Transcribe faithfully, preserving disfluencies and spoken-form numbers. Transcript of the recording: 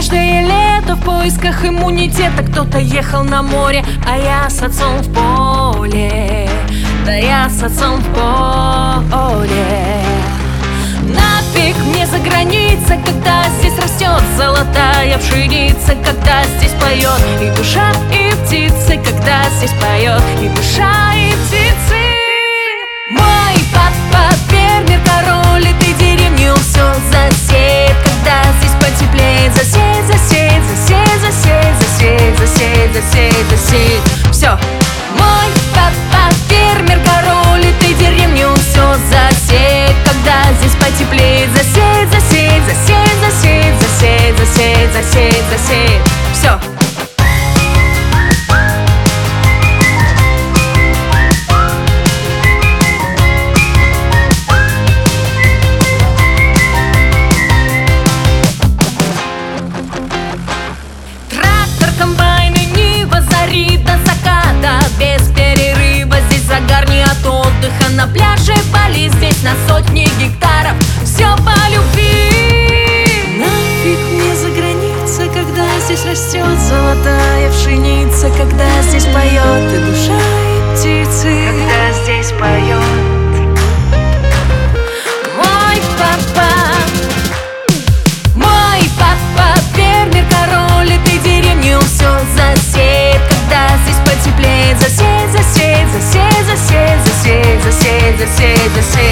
каждое лето в поисках иммунитета. Кто-то ехал на море, а я с отцом в поле. Да я с отцом в поле. Нафиг мне за граница, когда здесь растет золотая пшеница, когда здесь поет и душа, и птицы, когда здесь поет и душа, и птицы. Мой папа фермер, король этой деревни, он все засеет, когда здесь потеплеет. Засеет, засеет, засеет, засеет, засеет, засеет, засеет, засеет. Все. Мой папа фермер, король этой деревни, он все засеет, когда здесь потеплеет. Засеет, засеет, засеет, засеет, засеет, засеет, засеет, засеет. Все. Комбайны, нива, зари до заката, без перерыва. Здесь загар не от отдыха, на пляже Бали, здесь на сотни гектаров. Все по любви. Нафиг мне за граница, когда здесь растет золотая пшеница, когда здесь поет и душа, и птицы, когда здесь поет. Мой папа, мой папа фермер, король этой деревни, он все засеет, когда здесь потеплеет. Засеет, засеет, засеет, засеет, засеет, засеет, засеет, засеет.